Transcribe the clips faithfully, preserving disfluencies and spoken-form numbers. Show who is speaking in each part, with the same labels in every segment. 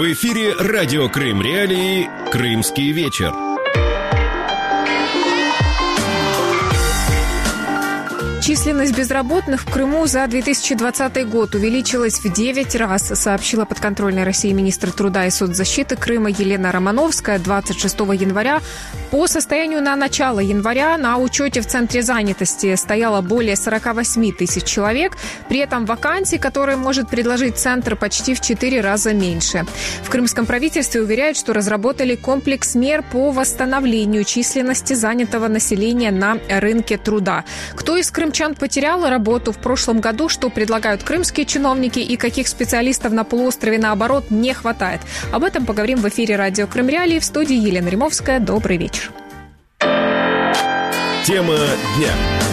Speaker 1: В эфире радио Крым Реалии «Крымский вечер».
Speaker 2: Численность безработных в Крыму за две тысячи двадцатый год увеличилась в девять раз, сообщила подконтрольной России министр труда и соцзащиты Крыма Елена Романовская двадцать шестого января. По состоянию на начало января на учете в Центре занятости стояло более сорок восемь тысяч человек. При этом вакансий, которые может предложить Центр, почти в четыре раза меньше. В крымском правительстве уверяют, что разработали комплекс мер по восстановлению численности занятого населения на рынке труда. Кто из крымчан потерял работу в прошлом году, что предлагают крымские чиновники и каких специалистов на полуострове, наоборот, не хватает. Об этом поговорим в эфире радио Крым Реалии. В студии Елена Римовская. Добрый вечер.
Speaker 1: Тема дня.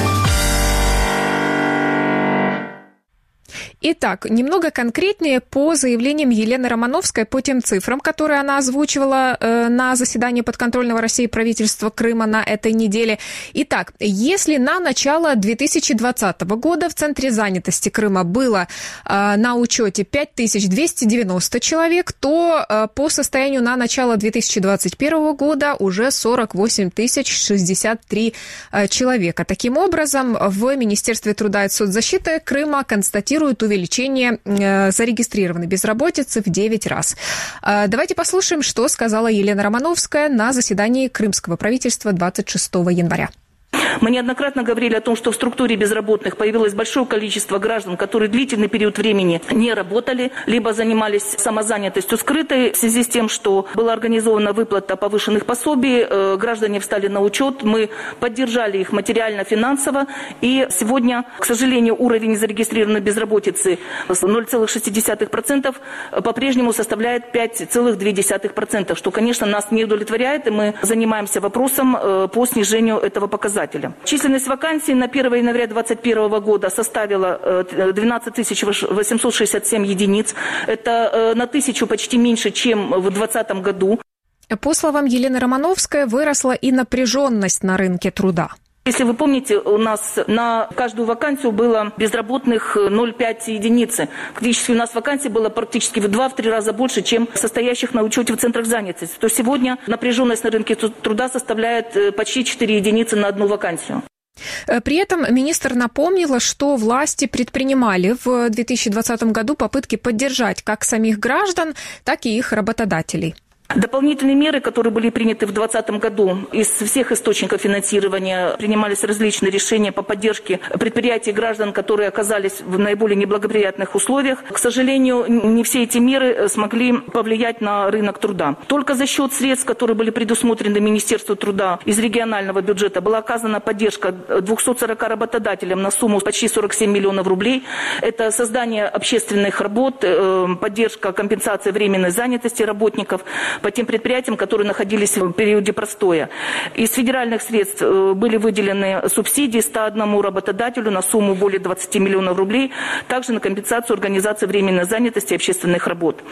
Speaker 2: Итак, немного конкретнее по заявлениям Елены Романовской, по тем цифрам, которые она озвучивала э, на заседании подконтрольного России правительства Крыма на этой неделе. Итак, если на начало две тысячи двадцатого года в Центре занятости Крыма было э, на учете пять тысяч двести девяносто человек, то э, по состоянию на начало две тысячи двадцать первого года уже сорок восемь тысяч шестьдесят три э, человека. Таким образом, в Министерстве труда и соцзащиты Крыма констатируют увеличение увеличение зарегистрированной безработицы в девять раз. Давайте послушаем, что сказала Елена Романовская на заседании крымского правительства двадцать шестого января.
Speaker 3: Мы неоднократно говорили о том, что в структуре безработных появилось большое количество граждан, которые длительный период времени не работали, либо занимались самозанятостью скрытой в связи с тем, что была организована выплата повышенных пособий, граждане встали на учет, мы поддержали их материально-финансово, и сегодня, к сожалению, уровень зарегистрированной безработицы ноль целых шесть десятых процента по-прежнему составляет пять целых две десятых процента, что, конечно, нас не удовлетворяет, и мы занимаемся вопросом по снижению этого показателя. Численность вакансий на первое января две тысячи двадцать первого года составила двенадцать тысяч восемьсот шестьдесят семь единиц. Это на тысячу почти меньше, чем в двадцатом году.
Speaker 2: По словам Елены Романовской, выросла и напряженность на рынке труда.
Speaker 3: Если вы помните, у нас на каждую вакансию было безработных ноль целых пять десятых единицы. Фактически у нас вакансий было практически в два-три раза больше, чем состоящих на учете в центрах занятости. То сегодня напряженность на рынке труда составляет почти четыре единицы на одну вакансию.
Speaker 2: При этом министр напомнила, что власти предпринимали в две тысячи двадцатом году попытки поддержать как самих граждан, так и их работодателей.
Speaker 3: Дополнительные меры, которые были приняты в две тысячи двадцатом году, из всех источников финансирования принимались различные решения по поддержке предприятий и граждан, которые оказались в наиболее неблагоприятных условиях. К сожалению, не все эти меры смогли повлиять на рынок труда. Только за счет средств, которые были предусмотрены Министерству труда из регионального бюджета, была оказана поддержка двухсот сорока работодателям на сумму почти сорок семь миллионов рублей. Это создание общественных работ, поддержка компенсации временной занятости работников по тем предприятиям, которые находились в периоде простоя. Из федеральных средств были выделены субсидии ста одному работодателю на сумму более двадцати миллионов рублей, также на компенсацию организации временной занятости и общественных работ.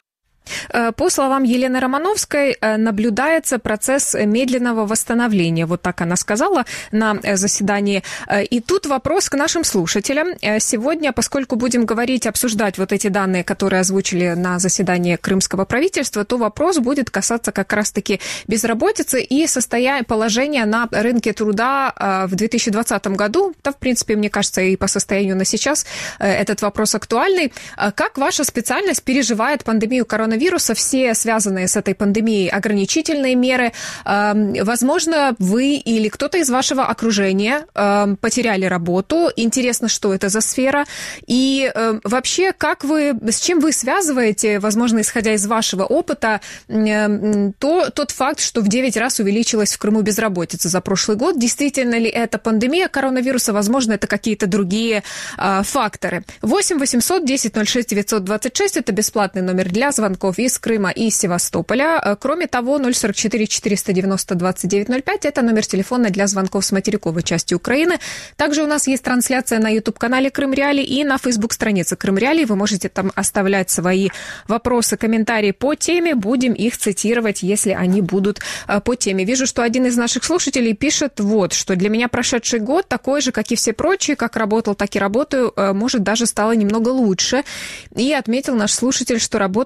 Speaker 2: По словам Елены Романовской, наблюдается процесс медленного восстановления. Вот так она сказала на заседании. И тут вопрос к нашим слушателям. Сегодня, поскольку будем говорить, обсуждать вот эти данные, которые озвучили на заседании крымского правительства, то вопрос будет касаться как раз-таки безработицы и состояния, положения на рынке труда в две тысячи двадцатом году. Да, в принципе, мне кажется, и по состоянию на сейчас этот вопрос актуальный. Как ваша специальность переживает пандемию коронавируса? Все связанные с этой пандемией ограничительные меры. Возможно, вы или кто-то из вашего окружения потеряли работу. Интересно, что это за сфера. И вообще, как вы, с чем вы связываете, возможно, исходя из вашего опыта, то, тот факт, что в девять раз увеличилась в Крыму безработица за прошлый год? Действительно ли это пандемия коронавируса? Возможно, это какие-то другие факторы. восемь восемьсот десять ноль шесть девятьсот двадцать шесть – это бесплатный номер для звонков из Крыма и Севастополя. Кроме того, ноль сорок четыре четыреста девяносто двадцать девять ноль пять – это номер телефона для звонков с материковой части Украины. Также у нас есть трансляция на YouTube-канале Крым Реалии и на Facebook-странице Крым Реалии. Вы можете там оставлять свои вопросы, комментарии по теме. Будем их цитировать, если они будут по теме. Вижу, что один из наших слушателей пишет вот, что для меня прошедший год такой же, как и все прочие, как работал, так и работаю, может, даже стало немного лучше. И отметил наш слушатель, что работает в сфере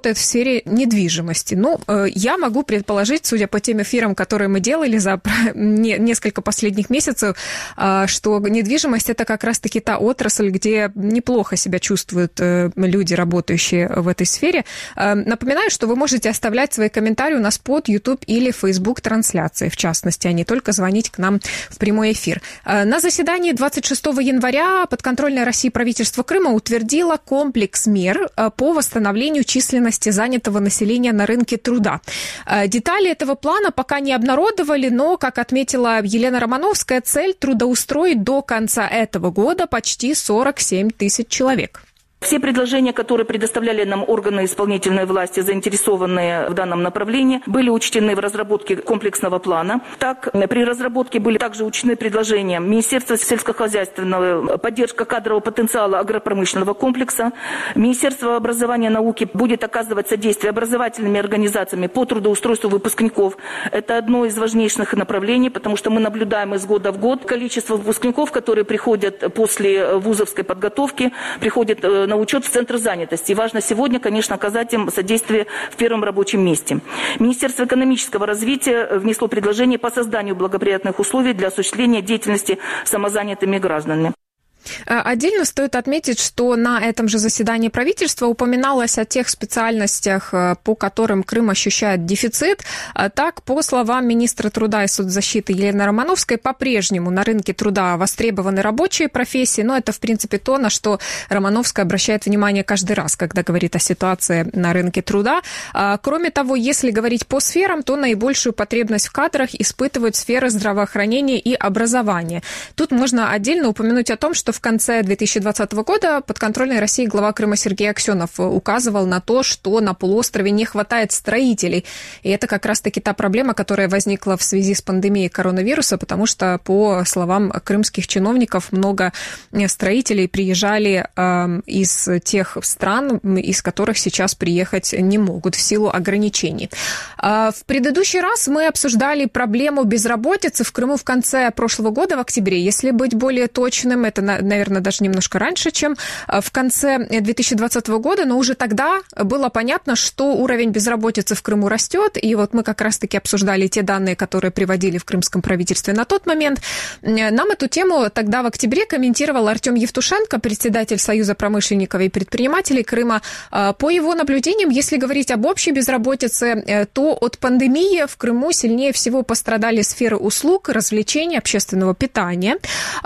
Speaker 2: сфере недвижимости. Ну, я могу предположить, судя по тем эфирам, которые мы делали за несколько последних месяцев, что недвижимость – это как раз-таки та отрасль, где неплохо себя чувствуют люди, работающие в этой сфере. Напоминаю, что вы можете оставлять свои комментарии у нас под YouTube или Facebook трансляции, в частности, а не только звонить к нам в прямой эфир. На заседании двадцать шестого января подконтрольное России правительство Крыма утвердило комплекс мер по восстановлению численности занятого населения на рынке труда. Детали этого плана пока не обнародовали, но, как отметила Елена Романовская, цель трудоустроить до конца этого года почти сорок семь тысяч человек.
Speaker 3: Все предложения, которые предоставляли нам органы исполнительной власти, заинтересованные в данном направлении, были учтены в разработке комплексного плана. Так, при разработке были также учтены предложения Министерства сельскохозяйственного, поддержка кадрового потенциала агропромышленного комплекса. Министерство образования и науки будет оказывать содействие образовательными организациями по трудоустройству выпускников. Это одно из важнейших направлений, потому что мы наблюдаем из года в год количество выпускников, которые приходят после вузовской подготовки, приходят на на учет в Центр занятости. И важно сегодня, конечно, оказать им содействие в первом рабочем месте. Министерство экономического развития внесло предложение по созданию благоприятных условий для осуществления деятельности самозанятыми гражданами.
Speaker 2: Отдельно стоит отметить, что на этом же заседании правительства упоминалось о тех специальностях, по которым Крым ощущает дефицит. Так, по словам министра труда и соцзащиты Елены Романовской, по-прежнему на рынке труда востребованы рабочие профессии, но это, в принципе, то, на что Романовская обращает внимание каждый раз, когда говорит о ситуации на рынке труда. Кроме того, если говорить по сферам, то наибольшую потребность в кадрах испытывают сферы здравоохранения и образования. Тут можно отдельно упомянуть о том, что в конце две тысячи двадцатого года подконтрольной России глава Крыма Сергей Аксенов указывал на то, что на полуострове не хватает строителей. И это как раз-таки та проблема, которая возникла в связи с пандемией коронавируса, потому что, по словам крымских чиновников, много строителей приезжали э, из тех стран, из которых сейчас приехать не могут в силу ограничений. Э, в предыдущий раз мы обсуждали проблему безработицы в Крыму в конце прошлого года, в октябре. Если быть более точным, это на наверное, даже немножко раньше, чем в конце две тысячи двадцатого года, но уже тогда было понятно, что уровень безработицы в Крыму растет, и вот мы как раз-таки обсуждали те данные, которые приводили в крымском правительстве на тот момент. Нам эту тему тогда в октябре комментировал Артем Евтушенко, председатель Союза промышленников и предпринимателей Крыма. По его наблюдениям, если говорить об общей безработице, то от пандемии в Крыму сильнее всего пострадали сферы услуг, развлечений, общественного питания.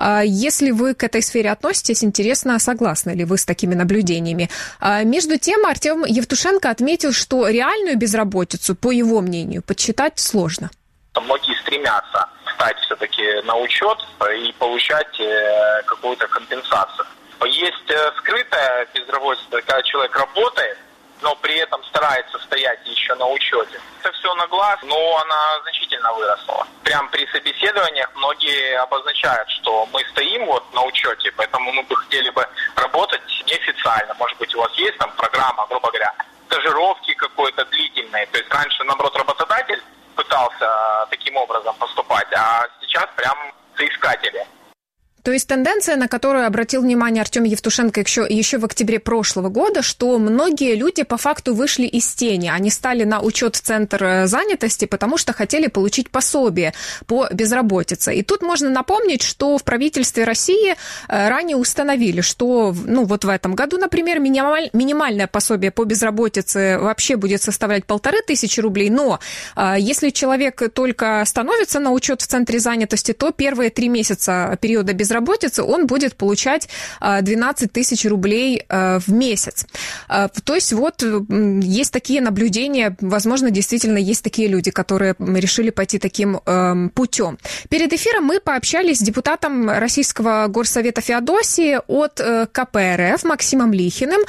Speaker 2: Если вы к этой сфере относитесь, интересно, согласны ли вы с такими наблюдениями. Между тем, Артем Евтушенко отметил, что реальную безработицу, по его мнению, подсчитать сложно.
Speaker 4: Многие стремятся встать все-таки на учет и получать какую-то компенсацию. Есть скрытая безработица, когда человек работает, но при этом старается стоять еще на учете. Это все на глаз, но она значительно выросла. Прям при собеседованиях многие обозначают, что мы стоим вот на учете, поэтому мы бы хотели бы работать неофициально. Может быть, у вас есть там программа, грубо говоря, стажировки какой-то длительной. То есть раньше, наоборот, работодатель пытался таким образом поступать, а сейчас прям соискатели.
Speaker 2: То есть тенденция, на которую обратил внимание Артем Евтушенко еще, еще в октябре прошлого года, что многие люди по факту вышли из тени. Они стали на учет в Центр занятости, потому что хотели получить пособие по безработице. И тут можно напомнить, что в правительстве России ранее установили, что ну, вот в этом году, например, минималь, минимальное пособие по безработице вообще будет составлять полторы тысячи рублей. Но если человек только становится на учет в Центре занятости, то первые три месяца периода безработицы безработицы, он будет получать двенадцать тысяч рублей в месяц. То есть вот есть такие наблюдения, возможно, действительно есть такие люди, которые решили пойти таким путем. Перед эфиром мы пообщались с депутатом Российского горсовета Феодосии от ка пэ эр эф Максимом Лихиным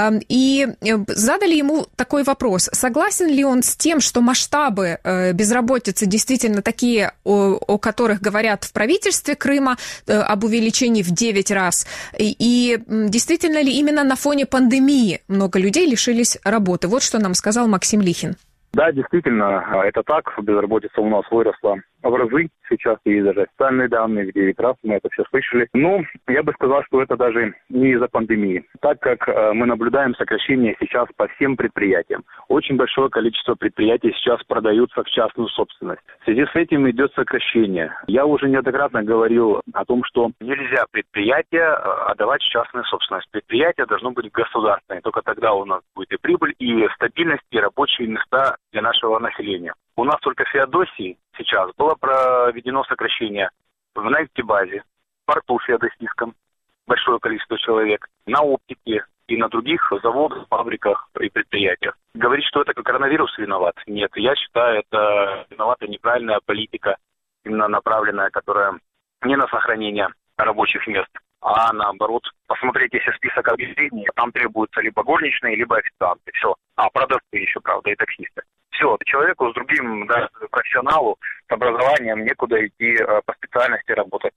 Speaker 2: и задали ему такой вопрос. Согласен ли он с тем, что масштабы безработицы действительно такие, о, о которых говорят в правительстве Крыма, об увеличении в девять раз. И, и действительно ли именно на фоне пандемии много людей лишились работы? Вот что нам сказал Максим Лихин.
Speaker 5: Да, действительно, это так. Безработица у нас выросла в разы сейчас, есть даже официальные данные, где как раз мы это все слышали. Но я бы сказал, что это даже не из-за пандемии, так как э, мы наблюдаем сокращение сейчас по всем предприятиям. Очень большое количество предприятий сейчас продаются в частную собственность. В связи с этим идет сокращение. Я уже неоднократно говорил о том, что нельзя предприятия отдавать в частную собственность. Предприятие должно быть государственное. Только тогда у нас будет и прибыль, и стабильность, и рабочие места для нашего населения. У нас только в Феодосии сейчас было проведено сокращение в нефтебазе, в порту Феодосийском, большое количество человек, на оптике и на других заводах, фабриках и предприятиях. Говорить, что это коронавирус виноват? Нет, я считаю, это виновата неправильная политика, именно направленная, которая не на сохранение рабочих мест, а наоборот. Посмотрите, если список объявлений, там требуются либо горничные, либо официанты. Все. А, продавцы еще, правда, и таксисты. Все, человеку с другим, да, профессионалу, с образованием некуда идти по специальности работать.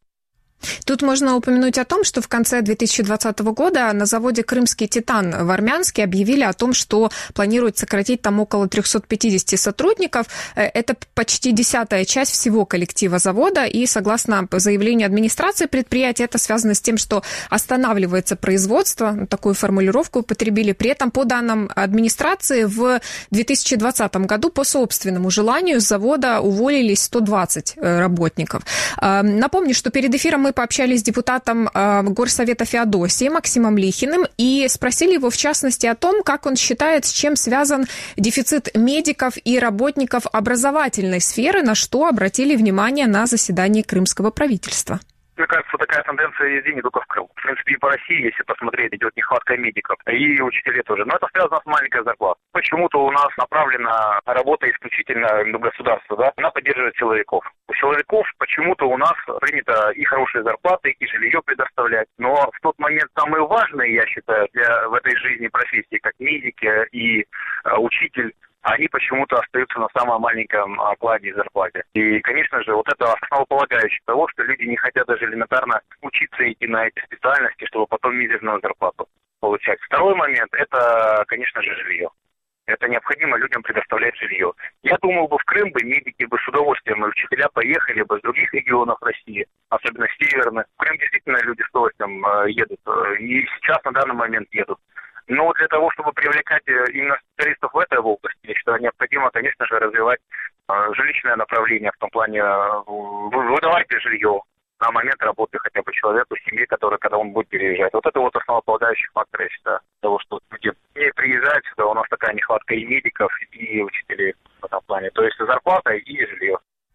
Speaker 2: Тут можно упомянуть о том, что в конце две тысячи двадцатого года на заводе «Крымский Титан» в Армянске объявили о том, что планируют сократить там около триста пятьдесят сотрудников. Это почти десятая часть всего коллектива завода, и согласно заявлению администрации предприятия, это связано с тем, что останавливается производство, такую формулировку употребили. При этом, по данным администрации, в две тысячи двадцатом году по собственному желанию с завода уволились сто двадцать работников. Напомню, что перед эфиром мы пообщались с депутатом э, Горсовета Феодосии Максимом Лихиным и спросили его, в частности, о том, как он считает, с чем связан дефицит медиков и работников образовательной сферы, на что обратили внимание на заседании крымского правительства.
Speaker 5: Мне кажется, такая тенденция везде, не только в Крыму. В принципе, и по России, если посмотреть, идет нехватка медиков, и учителей тоже. Но это связано с маленькой зарплатой. Почему-то у нас направлена работа исключительно на государство, да? Она поддерживает силовиков. У силовиков почему-то у нас принято и хорошие зарплаты, и жилье предоставлять. Но в тот момент самые важные, я считаю, для, в этой жизни профессии, как медики и э, учитель, они почему-то остаются на самом маленьком окладе и зарплате. И, конечно же, вот это основополагающее того, что люди не хотят даже элементарно учиться идти на эти специальности, чтобы потом мизерную зарплату получать. Второй момент – это, конечно же, жилье. Это необходимо людям предоставлять жилье. Я думал бы, в Крым бы медики бы с удовольствием, и учителя поехали бы с других регионов России, особенно северных. В Крым действительно люди с удовольствием едут, и сейчас на данный момент едут. Но для того, чтобы привлекать именно специалистов в этой области, я считаю, необходимо, конечно же, развивать э, жилищное направление, в том плане э, выдавать жилье на момент работы хотя бы человеку, семье, который, когда он будет переезжать. Вот это вот основополагающий фактор, я считаю, того, что люди не приезжают сюда, у нас такая нехватка и медиков, и учителей в этом плане. То есть зарплата и жилье.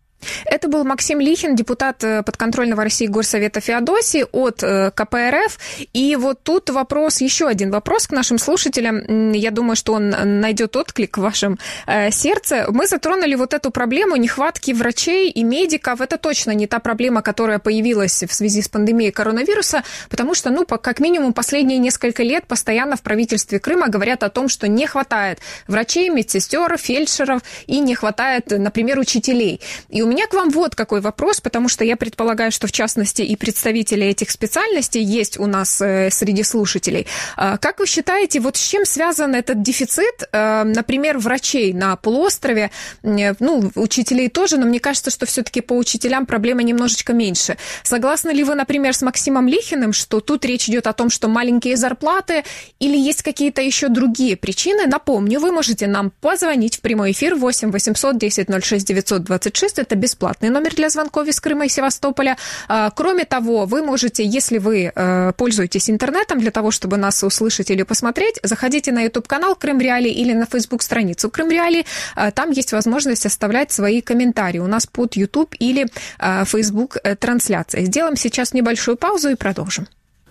Speaker 2: Это был Максим Лихин, депутат подконтрольного России Горсовета Феодосии от ка пэ эр эф. И вот тут вопрос, еще один вопрос к нашим слушателям. Я думаю, что он найдет отклик в вашем э, сердце. Мы затронули вот эту проблему нехватки врачей и медиков. Это точно не та проблема, которая появилась в связи с пандемией коронавируса, потому что, ну, как минимум, последние несколько лет постоянно в правительстве Крыма говорят о том, что не хватает врачей, медсестер, фельдшеров и не хватает, например, учителей. И у меня к вам вот какой вопрос, потому что я предполагаю, что в частности и представители этих специальностей есть у нас э, среди слушателей. Э, как вы считаете, вот с чем связан этот дефицит, э, например, врачей на полуострове, э, ну, учителей тоже, но мне кажется, что все-таки по учителям проблема немножечко меньше. Согласны ли вы, например, с Максимом Лихиным, что тут речь идет о том, что маленькие зарплаты, или есть какие-то еще другие причины? Напомню, вы можете нам позвонить в прямой эфир восемь восемьсот десять ноль шесть девятьсот двадцать шесть, это бесплатный номер для звонков из Крыма и Севастополя. Кроме того, вы можете, если вы пользуетесь интернетом, для того, чтобы нас услышать или посмотреть, заходите на YouTube-канал Крым Реалии или на Facebook-страницу Крым Реалии. Там есть возможность оставлять свои комментарии. У нас под YouTube или Facebook трансляция. Сделаем сейчас небольшую паузу и продолжим.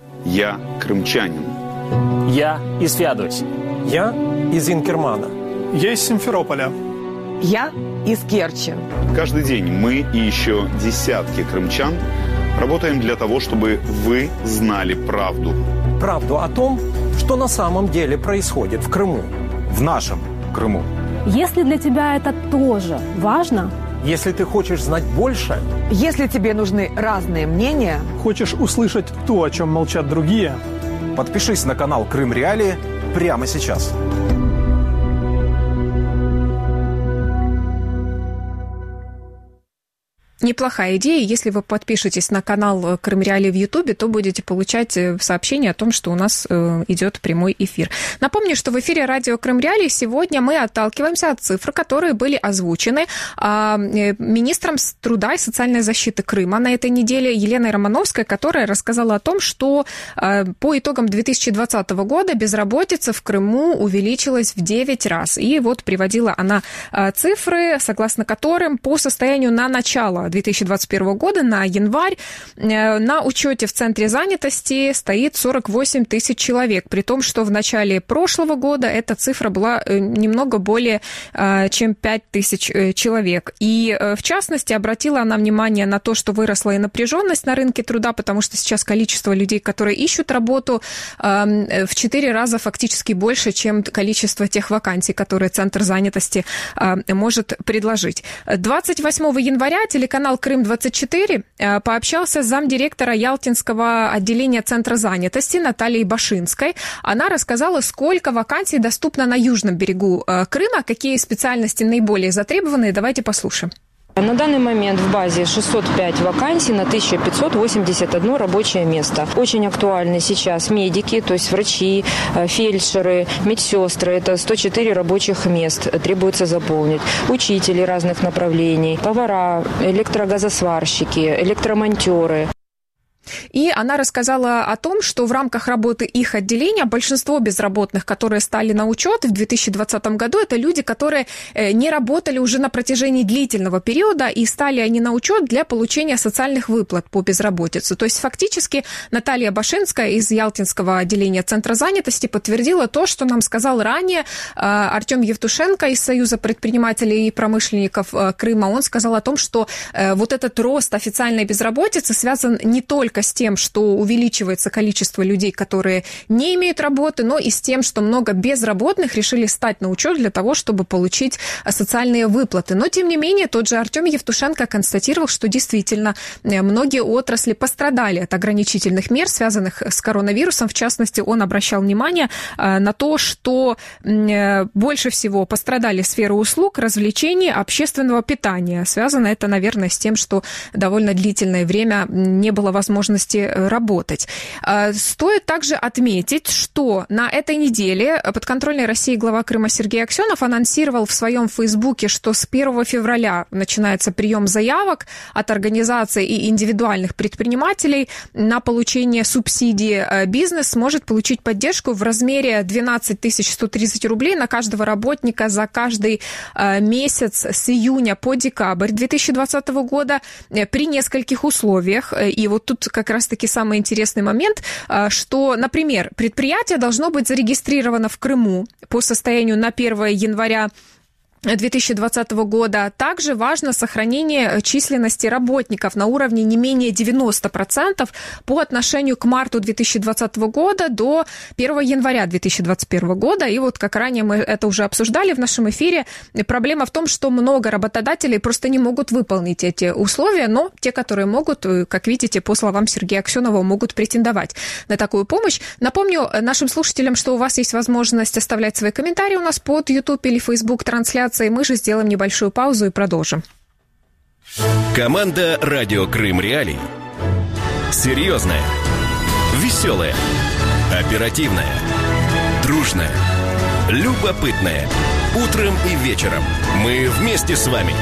Speaker 6: Я крымчанин.
Speaker 7: Я из Феодосии.
Speaker 8: Я из Инкермана.
Speaker 9: Я из Симферополя.
Speaker 10: Я из Керчи.
Speaker 6: Каждый день мы и еще десятки крымчан работаем для того, чтобы вы знали правду.
Speaker 8: Правду о том, что на самом деле происходит в Крыму.
Speaker 11: В нашем Крыму.
Speaker 12: Если для тебя это тоже важно,
Speaker 8: если ты хочешь знать больше,
Speaker 10: если тебе нужны разные мнения,
Speaker 9: хочешь услышать то, о чем молчат другие,
Speaker 11: подпишись на канал Крым Реалии прямо сейчас.
Speaker 2: Неплохая идея. Если вы подпишетесь на канал Крым Реалии в Ютубе, то будете получать сообщения о том, что у нас идет прямой эфир. Напомню, что в эфире радио Крым Реалии сегодня мы отталкиваемся от цифр, которые были озвучены министром труда и социальной защиты Крыма на этой неделе Еленой Романовской, которая рассказала о том, что по итогам две тысячи двадцатого года безработица в Крыму увеличилась в девять раз. И вот приводила она цифры, согласно которым по состоянию на начало две тысячи двадцать первого года, на январь, на учете в Центре занятости стоит сорок восемь тысяч человек, при том, что в начале прошлого года эта цифра была немного более чем пять тысяч человек. И, в частности, обратила она внимание на то, что выросла и напряженность на рынке труда, потому что сейчас количество людей, которые ищут работу, в четыре раза фактически больше, чем количество тех вакансий, которые Центр занятости может предложить. двадцать восьмого января телеканал Крым двадцать четыре пообщался с замдиректора Ялтинского отделения Центра занятости Натальей Башинской. Она рассказала, сколько вакансий доступно на южном берегу Крыма, какие специальности наиболее затребованные. Давайте послушаем.
Speaker 13: На данный момент в базе шестьсот пять вакансий на тысяча пятьсот восемьдесят одно рабочее место. Очень актуальны сейчас медики, то есть врачи, фельдшеры, медсестры. Это сто четыре рабочих мест требуется заполнить. Учители разных направлений, повара, электрогазосварщики, электромонтеры.
Speaker 2: И она рассказала о том, что в рамках работы их отделения большинство безработных, которые стали на учет в две тысячи двадцатом году, это люди, которые не работали уже на протяжении длительного периода, и стали они на учет для получения социальных выплат по безработице. То есть фактически Наталья Башинская из Ялтинского отделения Центра занятости подтвердила то, что нам сказал ранее Артем Евтушенко из Союза предпринимателей и промышленников Крыма. Он сказал о том, что вот этот рост официальной безработицы связан не только с тем, что увеличивается количество людей, которые не имеют работы, но и с тем, что много безработных решили стать на учет для того, чтобы получить социальные выплаты. Но, тем не менее, тот же Артем Евтушенко констатировал, что действительно многие отрасли пострадали от ограничительных мер, связанных с коронавирусом. В частности, он обращал внимание на то, что больше всего пострадали сферы услуг, развлечений, общественного питания. Связано это, наверное, с тем, что довольно длительное время не было возможности работать. Стоит также отметить, что на этой неделе подконтрольный России глава Крыма Сергей Аксенов анонсировал в своем Фейсбуке, что с первого февраля начинается прием заявок от организаций и индивидуальных предпринимателей на получение субсидии. Бизнес сможет получить поддержку в размере двенадцать тысяч сто тридцать рублей на каждого работника за каждый месяц с июня по декабрь две тысячи двадцатого года при нескольких условиях. И вот тут как раз-таки самый интересный момент, что, например, предприятие должно быть зарегистрировано в Крыму по состоянию на первого января две тысячи двадцатого года. Также важно сохранение численности работников на уровне не менее девяносто процентов по отношению к марту две тысячи двадцатого года до первого января две тысячи двадцать первого года. И вот как ранее мы это уже обсуждали в нашем эфире, проблема в том, что много работодателей просто не могут выполнить эти условия, но те, которые могут, как видите, по словам Сергея Аксенова, могут претендовать на такую помощь. Напомню нашим слушателям, что у вас есть возможность оставлять свои комментарии у нас под YouTube или Facebook трансляции. И мы же сделаем небольшую паузу и продолжим.
Speaker 1: Команда «Радио Крым Реалии». Серьезная, веселая, оперативная, дружная, любопытная. Утром и вечером мы вместе с вами.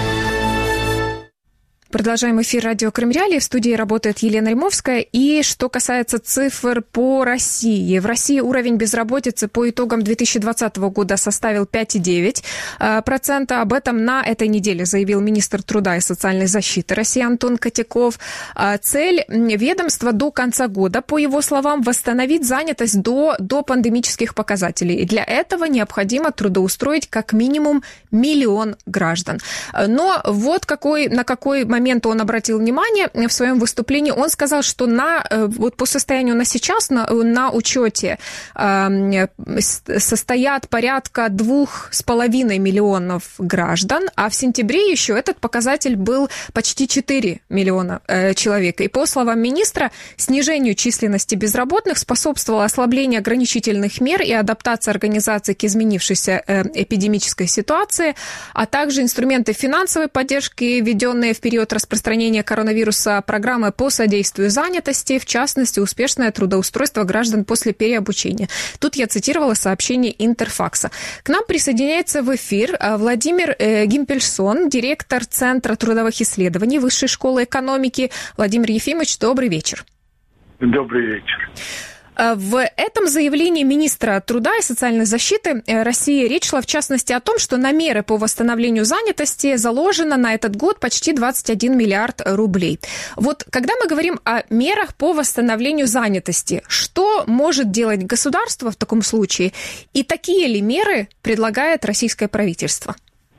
Speaker 2: Продолжаем эфир радио Крым Реалии. В студии работает Елена Римовская. И что касается цифр по России. В России уровень безработицы по итогам две тысячи двадцатого года составил пять целых девять десятых процента. Об этом на этой неделе заявил министр труда и социальной защиты России Антон Котяков. Цель ведомства до конца года, по его словам, восстановить занятость до, до пандемических показателей. И для этого необходимо трудоустроить как минимум миллион граждан. Но вот какой, на какой момент момент он обратил внимание в своем выступлении. Он сказал, что на, вот по состоянию на сейчас на, на учете э, состоят порядка двух с половиной миллионов граждан, а в сентябре еще этот показатель был почти четыре миллиона э, человек. И по словам министра, снижению численности безработных способствовало ослабление ограничительных мер и адаптация организации к изменившейся э, эпидемической ситуации, а также инструменты финансовой поддержки, введенные в период период распространения коронавируса программы по содействию занятости, в частности, успешное трудоустройство граждан после переобучения. Тут я цитировала сообщение Интерфакса. К нам присоединяется в эфир Владимир Гимпельсон, директор Центра трудовых исследований Высшей школы экономики. Владимир Ефимович, добрый вечер.
Speaker 14: Добрый вечер.
Speaker 2: В этом заявлении министра труда и социальной защиты России речь шла, в частности, о том, что на меры по восстановлению занятости заложено на этот год почти двадцать один миллиард рублей. Вот когда мы говорим о мерах по восстановлению занятости, что может делать государство в таком случае? И такие ли меры предлагает российское правительство?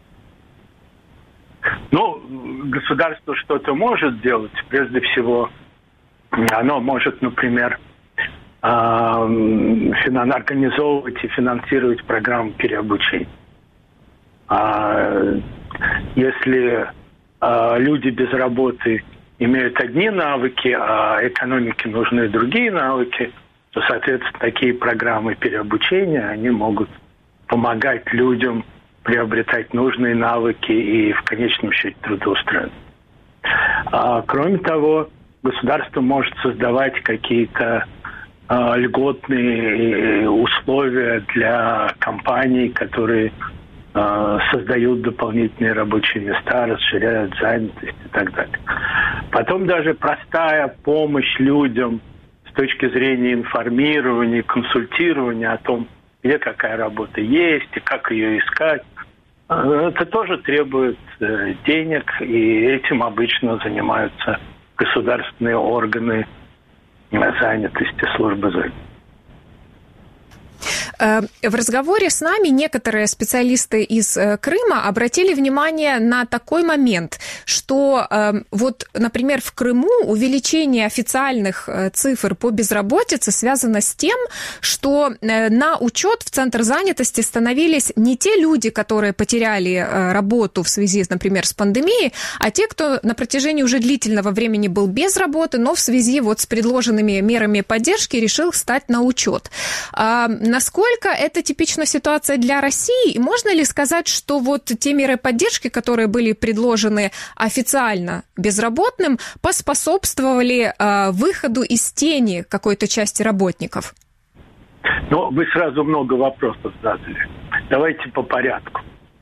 Speaker 14: Ну, государство что-то может делать. Прежде всего, оно может, например, организовывать и финансировать программу переобучения. Если люди без работы имеют одни навыки, а экономике нужны другие навыки, то, соответственно, такие программы переобучения, они могут помогать людям приобретать нужные навыки и в конечном счете трудоустроиться. Кроме того, государство может создавать какие-то льготные условия для компаний, которые э, создают дополнительные рабочие места, расширяют занятость и так далее. Потом даже простая помощь людям с точки зрения информирования, консультирования о том, где какая работа есть и как ее искать, это тоже требует э, денег, и этим обычно занимаются государственные органы занятости, службы занятости.
Speaker 2: В разговоре с нами некоторые специалисты из Крыма обратили внимание на такой момент, что вот, например, в Крыму увеличение официальных цифр по безработице связано с тем, что на учет в Центр занятости становились не те люди, которые потеряли работу в связи, например, с пандемией, а те, кто на протяжении уже длительного времени был без работы, но в связи вот с предложенными мерами поддержки решил стать на учет. Насколько это типичная ситуация для России? И можно ли сказать, что вот те меры поддержки, которые были предложены официально безработным, поспособствовали э, выходу из тени какой-то части работников?
Speaker 14: Ну, вы сразу много вопросов задали. Давайте по порядку.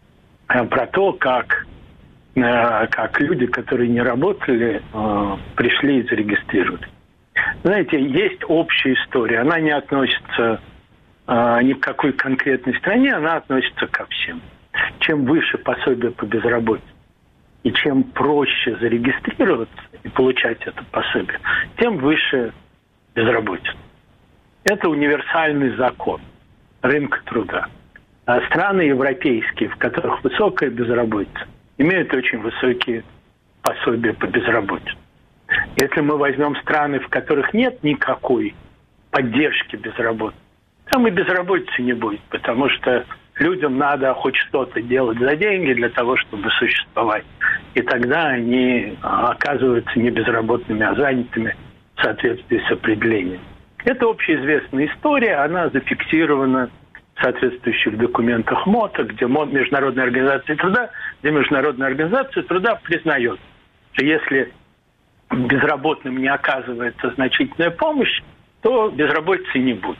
Speaker 14: Про то, как, э, как люди, которые не работали, э, пришли и зарегистрировались. Знаете, есть общая история. Она не относится ни в какой конкретной стране, она относится ко всем. Чем выше пособие по безработице и чем проще зарегистрироваться и получать это пособие, тем выше безработица. Это универсальный закон рынка труда. А страны европейские, в которых высокая безработица, имеют очень высокие пособия по безработице. Если мы возьмем страны, в которых нет никакой поддержки безработицы, там и безработицы не будет, потому что людям надо хоть что-то делать за деньги для того, чтобы существовать. И тогда они оказываются не безработными, а занятыми в соответствии с определением. Это общеизвестная история, она зафиксирована в соответствующих документах МОТа, где Международная организация труда, где Международная организация труда признает, что если безработным не оказывается значительная помощь, то безработицы не будет.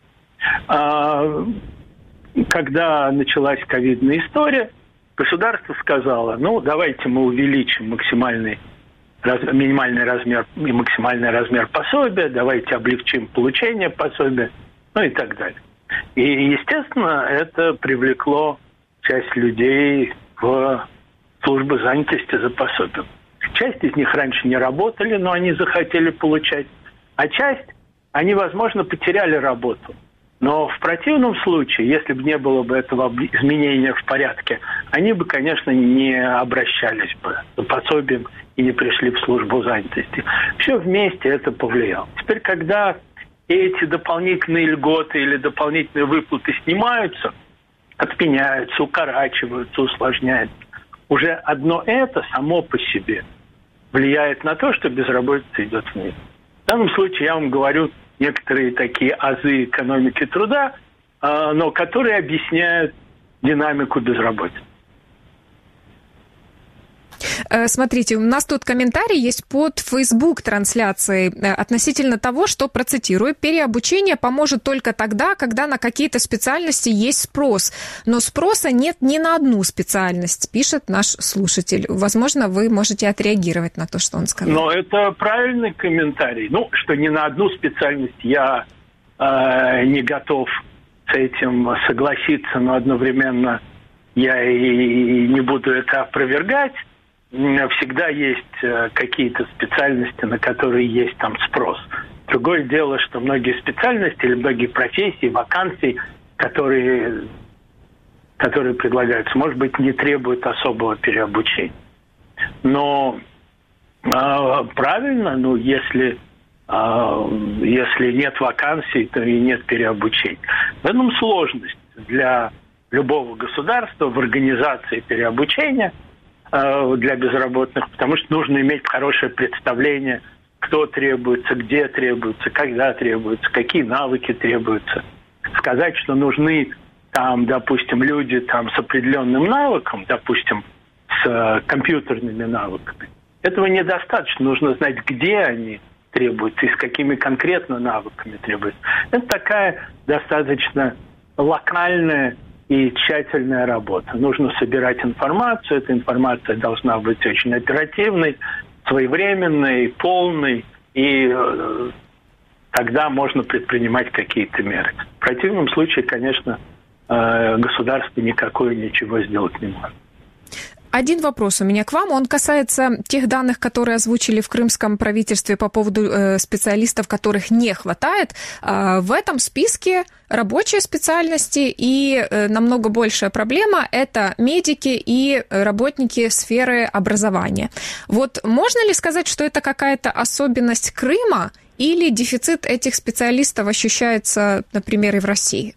Speaker 14: Когда началась ковидная история, государство сказало, ну, давайте мы увеличим максимальный, раз, минимальный размер и максимальный размер пособия, давайте облегчим получение пособия, ну и так далее. И, естественно, это привлекло часть людей в службу занятости за пособием. Часть из них раньше не работали, но они захотели получать, а часть, они, возможно, потеряли работу. Но в противном случае, если бы не было бы этого изменения в порядке, они бы, конечно, не обращались бы за пособием и не пришли в службу занятости. Все вместе это повлияло. Теперь, когда эти дополнительные льготы или дополнительные выплаты снимаются, отменяются, укорачиваются, усложняются, уже одно это само по себе влияет на то, что безработица идет вниз. В данном случае я вам говорю некоторые такие азы экономики труда, но которые объясняют динамику безработицы.
Speaker 2: Смотрите, у нас тут комментарий есть под Facebook-трансляцией относительно того, что, процитирую, переобучение поможет только тогда, когда на какие-то специальности есть спрос. Но спроса нет ни на одну специальность, пишет наш слушатель. Возможно, вы можете отреагировать на то, что он сказал.
Speaker 14: Но это правильный комментарий. Ну, что ни на одну специальность я э, не готов с этим согласиться, но одновременно я и не буду это опровергать. Всегда есть какие-то специальности, на которые есть там спрос. Другое дело, что многие специальности или многие профессии, вакансии, которые, которые предлагаются, может быть, не требуют особого переобучения. Но э, правильно, ну, если, э, если нет вакансий, то и нет переобучения. В этом сложность для любого государства в организации переобучения э, для безработных, потому что нужно иметь хорошее представление, кто требуется, где требуется, когда требуется, какие навыки требуются. Сказать, что нужны там, допустим, люди там, с определенным навыком, допустим, с э, компьютерными навыками, этого недостаточно. Нужно знать, где они требуются и с какими конкретно навыками требуются. Это такая достаточно локальная и тщательная работа. Нужно собирать информацию. Эта информация должна быть очень оперативной, своевременной, полной, и э, тогда можно предпринимать какие-то меры. В противном случае, конечно, э, государство никакое ничего сделать не может.
Speaker 2: Один вопрос у меня к вам. Он касается тех данных, которые озвучили в крымском правительстве по поводу э, специалистов, которых не хватает. Э, в этом списке рабочие специальности, и э, намного большая проблема – это медики и работники сферы образования. Вот можно ли сказать, что это какая-то особенность Крыма, или дефицит этих специалистов ощущается, например, и в России?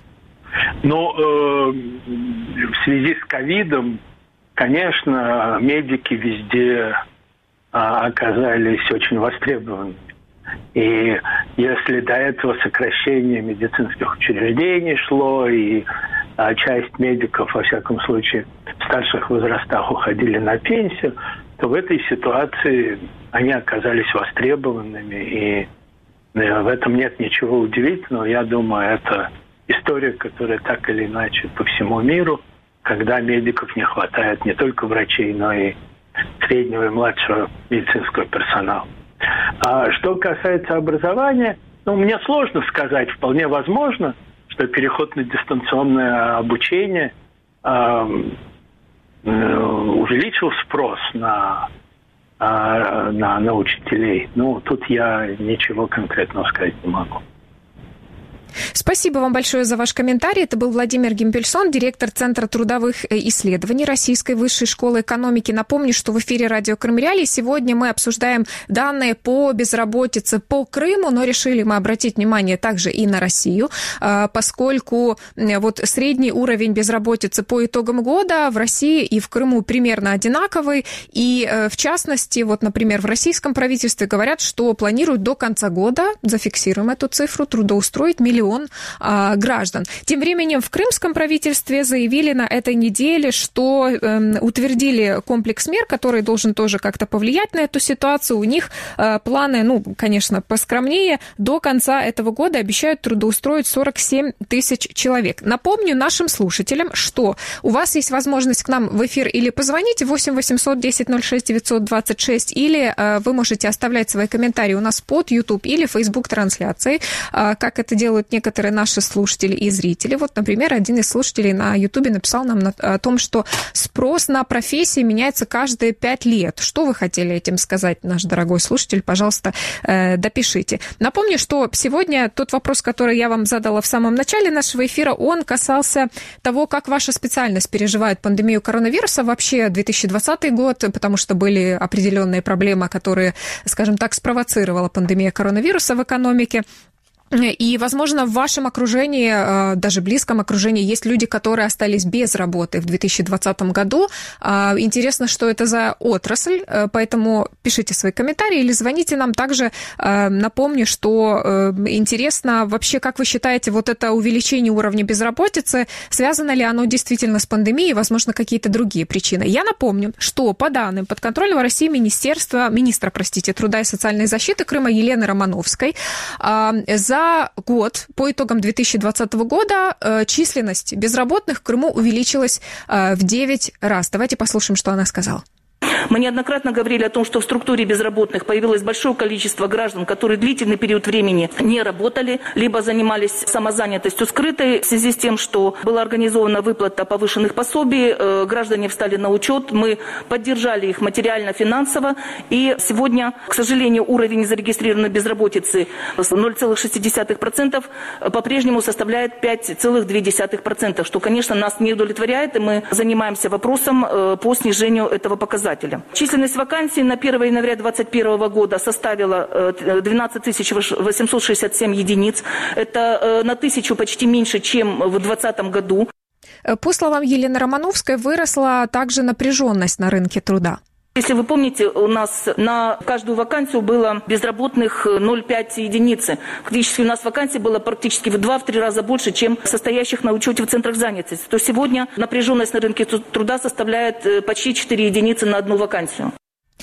Speaker 14: Ну, э, в связи с ковидом, конечно, медики везде а, оказались очень востребованными. И если до этого сокращение медицинских учреждений шло, и а, часть медиков, во всяком случае, в старших возрастах уходили на пенсию, то в этой ситуации они оказались востребованными. И, и в этом нет ничего удивительного. Я думаю, это история, которая так или иначе по всему миру, когда медиков не хватает не только врачей, но и среднего и младшего медицинского персонала. А что касается образования, ну, мне сложно сказать. Вполне возможно, что переход на дистанционное обучение э, увеличил спрос на, э, на, на учителей. Ну, тут я ничего конкретного сказать не могу.
Speaker 2: Спасибо вам большое за ваш комментарий. Это был Владимир Гимпельсон, директор Центра трудовых исследований Российской высшей школы экономики. Напомню, что в эфире радио Крым Реалии сегодня мы обсуждаем данные по безработице по Крыму, но решили мы обратить внимание также и на Россию, поскольку вот средний уровень безработицы по итогам года в России и в Крыму примерно одинаковый. И в частности, вот, например, в российском правительстве говорят, что планируют до конца года, зафиксируем эту цифру, трудоустроить миллион а, граждан. Тем временем в крымском правительстве заявили на этой неделе, что э, утвердили комплекс мер, который должен тоже как-то повлиять на эту ситуацию. У них э, планы, ну, конечно, поскромнее. До конца этого года обещают трудоустроить сорок семь тысяч человек. Напомню нашим слушателям, что у вас есть возможность к нам в эфир или позвонить восемь восемьсот десять ноль шесть девятьсот двадцать шесть, или э, вы можете оставлять свои комментарии у нас под YouTube или Facebook трансляцией, э, как это делают некоторые наши слушатели и зрители. Вот, например, один из слушателей на Ютубе написал нам о том, что спрос на профессии меняется каждые пять лет. Что вы хотели этим сказать, наш дорогой слушатель? Пожалуйста, допишите. Напомню, что сегодня тот вопрос, который я вам задала в самом начале нашего эфира, он касался того, как ваша специальность переживает пандемию коронавируса, вообще две тысячи двадцатый год, потому что были определенные проблемы, которые, скажем так, спровоцировала пандемия коронавируса в экономике. И, возможно, в вашем окружении, даже близком окружении, есть люди, которые остались без работы в две тысячи двадцатом году. Интересно, что это за отрасль, поэтому пишите свои комментарии или звоните нам. Также напомню, что интересно вообще, как вы считаете, вот это увеличение уровня безработицы, связано ли оно действительно с пандемией, возможно, какие-то другие причины. Я напомню, что по данным подконтрольного России министерства, министра, простите, труда и социальной защиты Крыма Елены Романовской, за За год, по итогам две тысячи двадцатого года, численность безработных в Крыму увеличилась в девять раз. Давайте послушаем, что она сказала.
Speaker 3: Мы неоднократно говорили о том, что в структуре безработных появилось большое количество граждан, которые длительный период времени не работали, либо занимались самозанятостью скрытой в связи с тем, что была организована выплата повышенных пособий, граждане встали на учет, мы поддержали их материально, финансово, и сегодня, к сожалению, уровень зарегистрированной безработицы с ноль целых шесть десятых процента по-прежнему составляет пять целых две десятых процента, что, конечно, нас не удовлетворяет, и мы занимаемся вопросом по снижению этого показателя. Численность вакансий на первое января две тысячи двадцать первого года составила двенадцать тысяч восемьсот шестьдесят семь единиц. Это на тысячу почти меньше, чем в двадцатом году.
Speaker 2: По словам Елены Романовской, выросла также напряженность на рынке труда.
Speaker 3: Если вы помните, у нас на каждую вакансию было безработных ноль целых пять десятых единицы. Фактически у нас вакансий было практически в два-три раза больше, чем состоящих на учете в центрах занятости. То сегодня напряженность на рынке труда составляет почти четыре единицы на одну вакансию.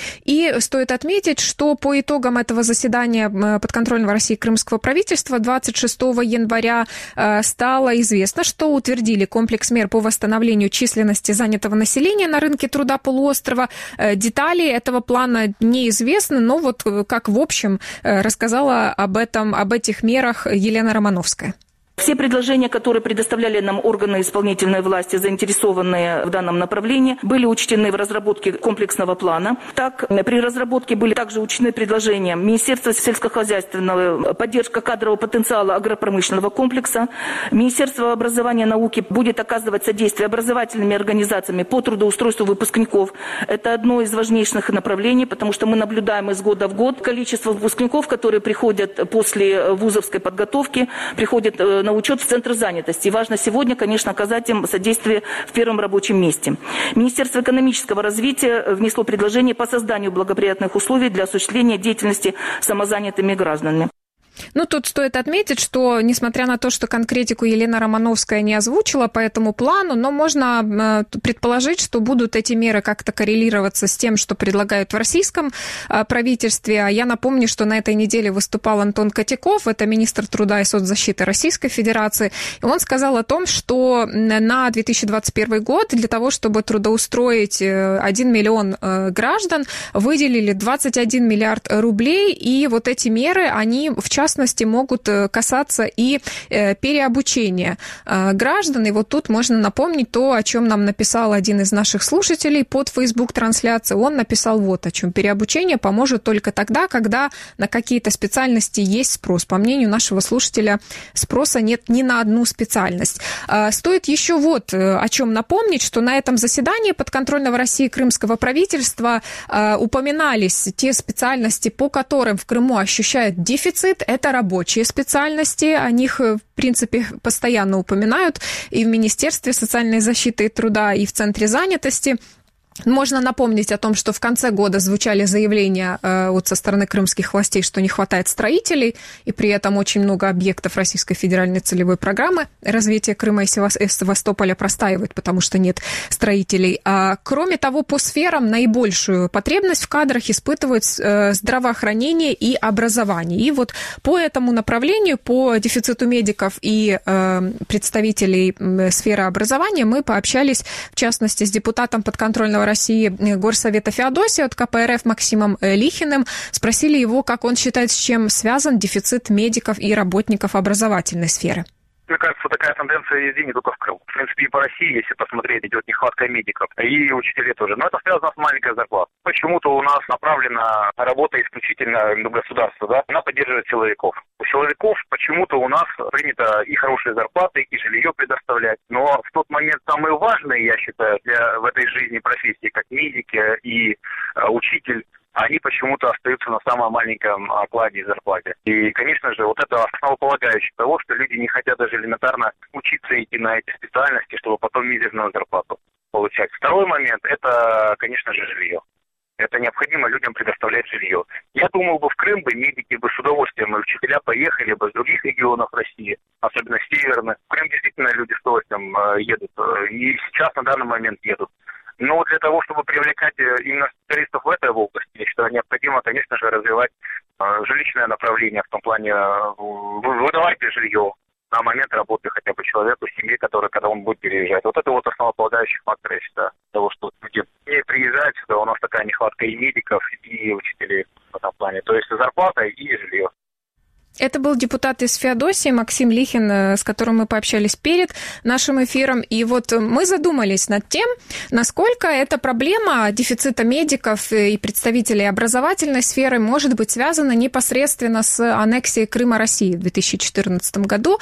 Speaker 2: И стоит отметить, что по итогам этого заседания подконтрольного России крымского правительства двадцать шестого января стало известно, что утвердили комплекс мер по восстановлению численности занятого населения на рынке труда полуострова. Детали этого плана неизвестны, но вот как в общем рассказала об этом, об этих мерах Елена Романовская.
Speaker 3: Все предложения, которые предоставляли нам органы исполнительной власти, заинтересованные в данном направлении, были учтены в разработке комплексного плана. Так, при разработке были также учтены предложения Министерства сельскохозяйственного, поддержка кадрового потенциала агропромышленного комплекса. Министерство образования и науки будет оказывать содействие образовательными организациями по трудоустройству выпускников. Это одно из важнейших направлений, потому что мы наблюдаем из года в год количество выпускников, которые приходят после вузовской подготовки, приходят на учет в центр занятости. И важно сегодня, конечно, оказать им содействие в первом рабочем месте. Министерство экономического развития внесло предложение по созданию благоприятных условий для осуществления деятельности самозанятыми гражданами.
Speaker 2: Ну, тут стоит отметить, что, несмотря на то, что конкретику Елена Романовская не озвучила по этому плану, но можно предположить, что будут эти меры как-то коррелироваться с тем, что предлагают в российском правительстве. А я напомню, что на этой неделе выступал Антон Котяков, это министр труда и соцзащиты Российской Федерации, и он сказал о том, что на две тысячи двадцать первый год для того, чтобы трудоустроить один миллион граждан, выделили двадцать один миллиард рублей, и вот эти меры, они в частности, В частности, могут касаться и переобучения граждан. И вот тут можно напомнить то, о чем нам написал один из наших слушателей под Facebook-трансляцией. Он написал вот о чем. Переобучение поможет только тогда, когда на какие-то специальности есть спрос. По мнению нашего слушателя, спроса нет ни на одну специальность. Стоит еще вот о чем напомнить, что на этом заседании подконтрольного России крымского правительства упоминались те специальности, по которым в Крыму ощущают дефицит. Это рабочие специальности, о них, в принципе, постоянно упоминают и в Министерстве социальной защиты и труда, и в Центре занятости. Можно напомнить о том, что в конце года звучали заявления э, вот со стороны крымских властей, что не хватает строителей, и при этом очень много объектов Российской федеральной целевой программы развития Крыма и Севастополя простаивает, потому что нет строителей. А, кроме того, по сферам наибольшую потребность в кадрах испытывают э, здравоохранение и образование. И вот по этому направлению, по дефициту медиков и э, представителей э, сферы образования мы пообщались, в частности, с депутатом подконтрольного России Горсовета Феодосии от ка пэ эр эф Максимом Лихиным. Спросили его, как он считает, с чем связан дефицит медиков и работников образовательной сферы.
Speaker 5: Мне кажется, такая тенденция везде, не только в Крыму. В принципе, и по России, если посмотреть, идет нехватка медиков и учителей тоже. Но это связано с маленькой зарплатой. Почему-то у нас направлена работа исключительно ну, государства, да, на поддерживать силовиков. У силовиков почему-то у нас принято и хорошие зарплаты, и жилье предоставлять. Но в тот момент самые важные, я считаю, для, в этой жизни профессии, как медики и э, учитель, они почему-то остаются на самом маленьком окладе и зарплате. И, конечно же, вот это основополагающее того, что люди не хотят даже элементарно учиться идти на эти специальности, чтобы потом мизерную зарплату получать. Второй момент – это, конечно же, жилье. Это необходимо людям предоставлять жилье. Я думал бы, в Крым бы медики бы с удовольствием, и учителя поехали бы с других регионов России, особенно северных. В Крым действительно люди с удовольствием едут, и сейчас на данный момент едут. Но для того, чтобы привлекать именно специалистов в этой области, я считаю, необходимо, конечно же, развивать жилищное направление, в том плане выдавать жилье на момент работы хотя бы человеку, семье, который, когда он будет переезжать. Вот это вот основополагающий фактор, я считаю, того, что люди не приезжают сюда, у нас такая нехватка и медиков, и учителей в этом плане. То есть зарплата и жилье.
Speaker 2: Это был депутат из Феодосии Максим Лихин, с которым мы пообщались перед нашим эфиром. И вот мы задумались над тем, насколько эта проблема дефицита медиков и представителей образовательной сферы может быть связана непосредственно с аннексией Крыма России в две тысячи четырнадцатом году.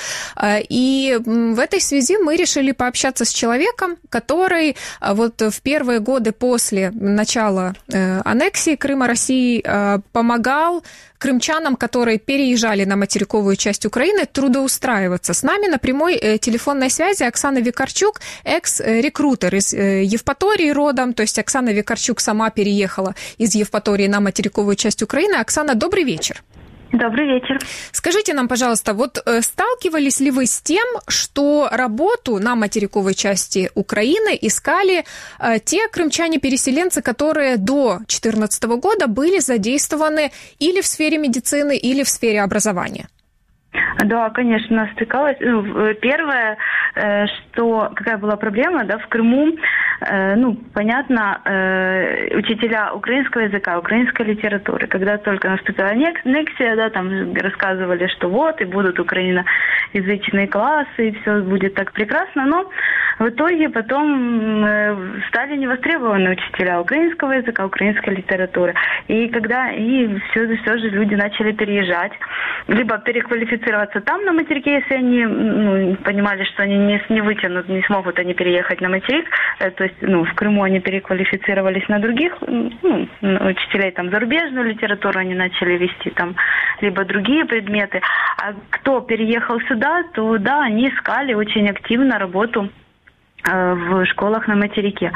Speaker 2: И в этой связи мы решили пообщаться с человеком, который вот в первые годы после начала аннексии Крыма России помогал крымчанам, которые переезжали на материковую часть Украины, трудоустраиваться. С нами на прямой телефонной связи Оксана Викарчук, экс-рекрутер из Евпатории родом, то есть Оксана Викарчук сама переехала из Евпатории на материковую часть Украины. Оксана, добрый вечер.
Speaker 15: Добрый вечер.
Speaker 2: Скажите нам, пожалуйста, вот сталкивались ли вы с тем, что работу на материковой части Украины искали э, те крымчане-переселенцы, которые до две тысячи четырнадцатого года были задействованы или в сфере медицины, или в сфере образования?
Speaker 15: Да, конечно, стыкалась. Первое, что какая была проблема, да, в Крыму, ну, понятно, учителя украинского языка, украинской литературы, когда только наступила аннексия, да, там рассказывали, что вот, и будут украиноязычные классы, и все будет так прекрасно, но в итоге потом стали невостребованы учителя украинского языка, украинской литературы. И когда и все, все же люди начали переезжать, либо переквалифицироваться там на материке, если они ну, понимали, что они не, не вытянут, не смогут они переехать на материк, то есть ну, в Крыму они переквалифицировались на других ну, учителей, там зарубежную литературу они начали вести, там, либо другие предметы. А кто переехал сюда, то да, они искали очень активно работу в школах на материке.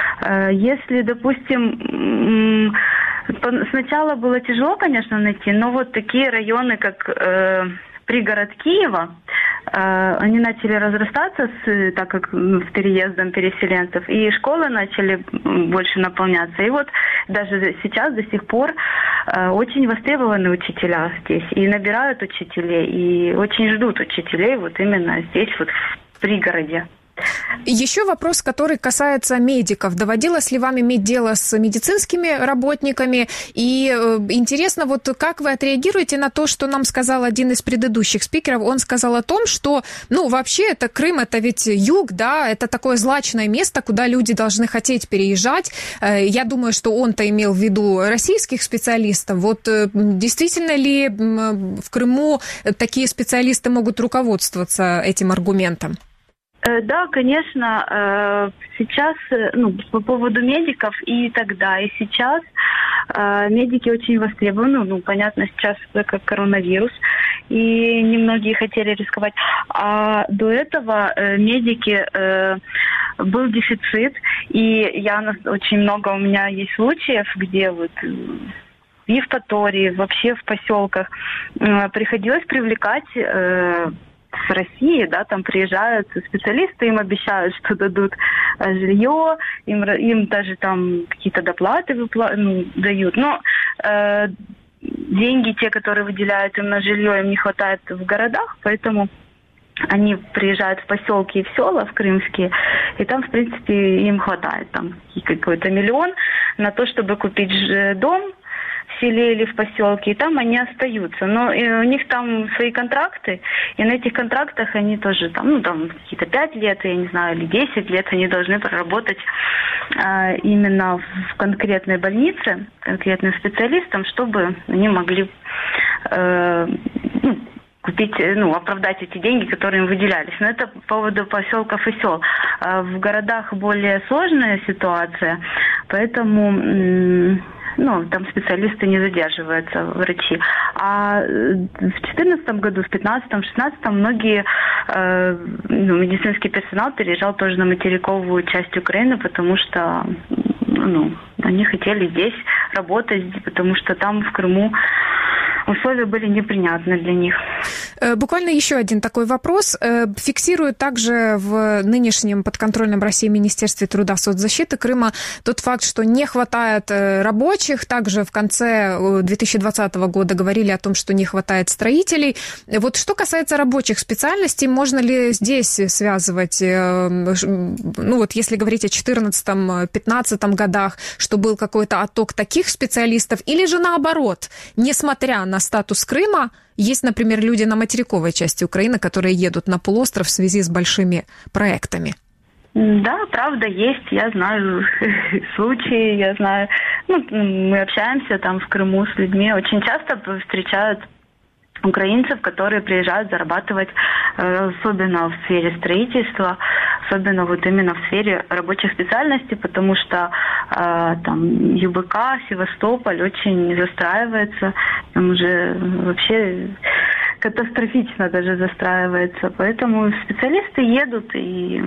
Speaker 15: Если, допустим, сначала было тяжело, конечно, найти, но вот такие районы, как э, пригород Киева, э, они начали разрастаться, с, так как ну, с переездом переселенцев, и школы начали больше наполняться. И вот даже сейчас, до сих пор, э, очень востребованы учителя здесь, и набирают учителей, и очень ждут учителей вот именно здесь, вот в пригороде.
Speaker 2: Еще вопрос, который касается медиков. Доводилось ли вам иметь дело с медицинскими работниками? И э, интересно, вот как вы отреагируете на то, что нам сказал один из предыдущих спикеров? Он сказал о том, что, ну, вообще, это Крым, это ведь юг, да, это такое злачное место, куда люди должны хотеть переезжать. Э, я думаю, что он-то имел в виду российских специалистов. Вот э, действительно ли э, в Крыму такие специалисты могут руководствоваться этим аргументом?
Speaker 15: Да, конечно, сейчас, ну, по поводу медиков и тогда, и сейчас медики очень востребованы, ну, понятно, сейчас как коронавирус, и немногие хотели рисковать. А до этого медики, был дефицит, и я, очень много у меня есть случаев, где вот в Евпатории, вообще в поселках приходилось привлекать с России, да, там приезжают специалисты, им обещают, что дадут жилье, им, им даже там какие-то доплаты выпла- ну, дают. Но э, деньги, те, которые выделяют им на жилье, им не хватает в городах, поэтому они приезжают в поселки и в села, в крымские, и там, в принципе, им хватает там какой-то миллион на то, чтобы купить дом в селе или в поселке, и там они остаются. Но и у них там свои контракты, и на этих контрактах они тоже там, ну, там какие-то пять лет, я не знаю, или десять лет они должны проработать а, именно в конкретной больнице, конкретным специалистом, чтобы они могли э, ну, купить, ну, оправдать эти деньги, которые им выделялись. Но это по поводу поселков и сел. А в городах более сложная ситуация, поэтому м- ну, там специалисты не задерживаются, врачи. А в две тысячи четырнадцатом году, в две тысячи пятнадцатом, две тысячи шестнадцатом многие, э, ну, медицинский персонал переезжал тоже на материковую часть Украины, потому что, ну, они хотели здесь работать, потому что там, в Крыму, условия были неприятны для них.
Speaker 2: Буквально еще один такой вопрос. Фиксируют также в нынешнем подконтрольном России Министерстве труда и соцзащиты Крыма тот факт, что не хватает рабочих. Также в конце две тысячи двадцатого года говорили о том, что не хватает строителей. Вот что касается рабочих специальностей, можно ли здесь связывать, ну вот если говорить о четырнадцатом-пятнадцатом годах, что был какой-то отток таких специалистов, или же наоборот, несмотря на статус Крыма, есть, например, люди на материковой части Украины, которые едут на полуостров в связи с большими проектами?
Speaker 15: Да, правда, есть. Я знаю случаи, я знаю. Ну, мы общаемся там в Крыму с людьми. Очень часто встречают украинцев, которые приезжают зарабатывать, особенно в сфере строительства, особенно вот именно в сфере рабочих специальностей, потому что э, там ЮБК, Севастополь очень застраивается, там уже вообще катастрофично даже застраивается, поэтому специалисты едут и,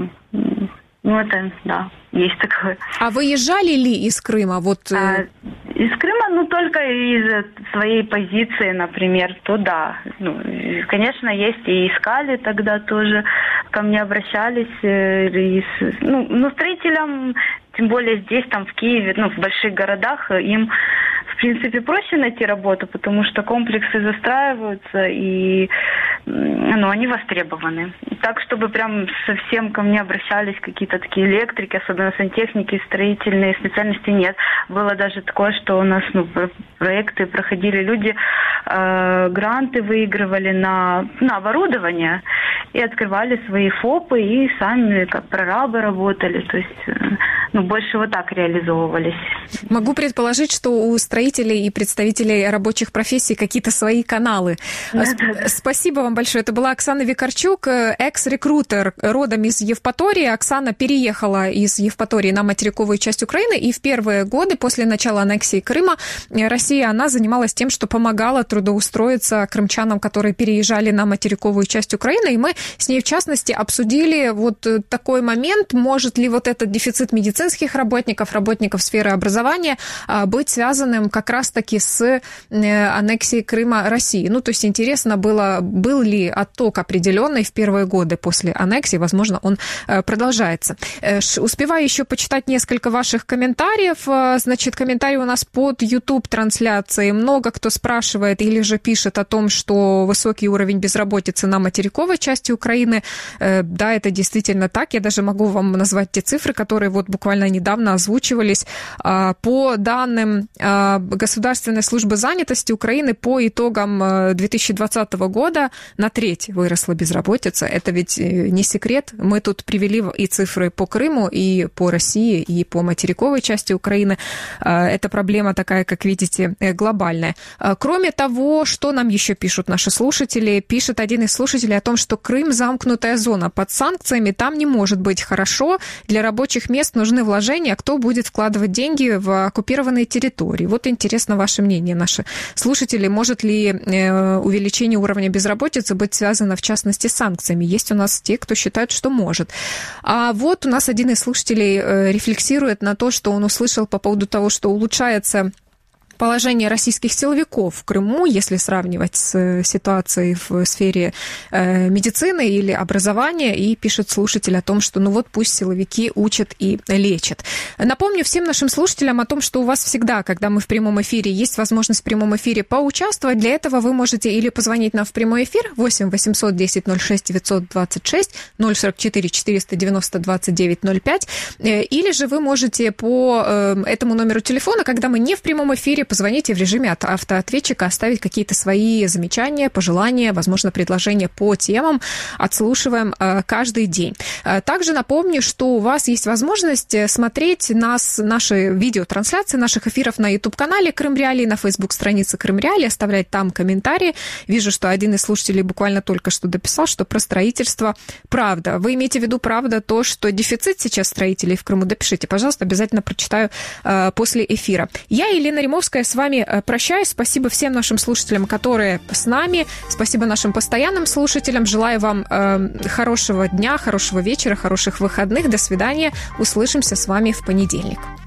Speaker 15: ну это, да, есть такое.
Speaker 2: А выезжали ли из Крыма? Вот...
Speaker 15: А, из Крыма, ну, только из своей позиции, например, то да. Ну, конечно, есть и искали тогда тоже, ко мне обращались, и, ну, ну, строителям, тем более здесь, там, в Киеве, ну, в больших городах, им, в принципе, проще найти работу, потому что комплексы застраиваются, и, ну, они востребованы. Так, чтобы прям совсем ко мне обращались какие-то такие электрики, особенно сантехники, строительные специальности, нет. Было даже такое, что у нас, ну, проекты проходили люди, э, гранты выигрывали на, на оборудование и открывали свои ФОПы, и сами как прорабы работали, то есть, э, ну, больше вот так реализовывались.
Speaker 2: Могу предположить, что у строителей и представителей рабочих профессий какие-то свои каналы. Сп- спасибо вам большое. Это была Оксана Викарчук, экс-рекрутер, родом из Евпатории. Оксана переехала из Евпатории на материковую часть Украины, и в первые годы после начала аннексии Крыма Россия, она занималась тем, что помогала трудоустроиться крымчанам, которые переезжали на материковую часть Украины, и мы с ней, в частности, обсудили вот такой момент, может ли вот этот дефицит медицинских работников, работников сферы образования быть связанным как раз-таки с аннексией Крыма России. Ну, то есть интересно было, был ли отток определенный в первые годы после аннексии, возможно, он продолжается. Успеваю еще почитать несколько ваших комментариев. Значит, комментарий у нас под YouTube-трансляцией. Много кто спрашивает или же пишет о том, что высокий уровень безработицы на материковой части Украины. Да, это действительно так. Я даже могу вам назвать те цифры, которые вот буквально недавно озвучивались. По данным Государственной службы занятости Украины, по итогам две тысячи двадцатого года на треть выросла безработица. Это ведь не секрет. Мы тут привели и цифры по Крыму, и по России, и по материковой части Украины. Эта проблема такая, как видите, глобальная. Кроме того, что нам еще пишут наши слушатели? Пишет один из слушателей о том, что Крым – замкнутая зона. Под санкциями там не может быть хорошо. Для рабочих мест нужны вложения. Кто будет вкладывать деньги в оккупированные территории? Вот интересно ваше мнение, наши слушатели. Может ли увеличение уровня безработицы быть связано, в частности, с санкциями? Есть у нас те, кто считает, что может. А вот у нас один из слушателей рефлексирует на то, что он услышал по поводу того, что улучшается положение российских силовиков в Крыму, если сравнивать с ситуацией в сфере э, медицины или образования, и пишет слушатель о том, что ну вот пусть силовики учат и лечат. Напомню всем нашим слушателям о том, что у вас всегда, когда мы в прямом эфире, есть возможность в прямом эфире поучаствовать. Для этого вы можете или позвонить нам в прямой эфир восемь восемьсот десять ноль шесть девятьсот двадцать шесть, ноль сорок четыре четыреста девяносто двадцать девять ноль пять, или же вы можете по э, этому номеру телефона, когда мы не в прямом эфире, позвонить и в режиме автоответчика оставить какие-то свои замечания, пожелания, возможно, предложения по темам. Отслушиваем каждый день. Также напомню, что у вас есть возможность смотреть нас, наши видеотрансляции наших эфиров на YouTube-канале Крым Реалии, на Facebook-странице Крым Реалии, оставлять там комментарии. Вижу, что один из слушателей буквально только что дописал, что про строительство правда. Вы имеете в виду правда то, что дефицит сейчас строителей в Крыму? Допишите, пожалуйста, обязательно прочитаю э, после эфира. Я, Елена Римовская, с вами э, прощаюсь. Спасибо всем нашим слушателям, которые с нами. Спасибо нашим постоянным слушателям. Желаю вам э, хорошего дня, хорошего вечера, хороших выходных. До свидания. Услышимся с вами в понедельник.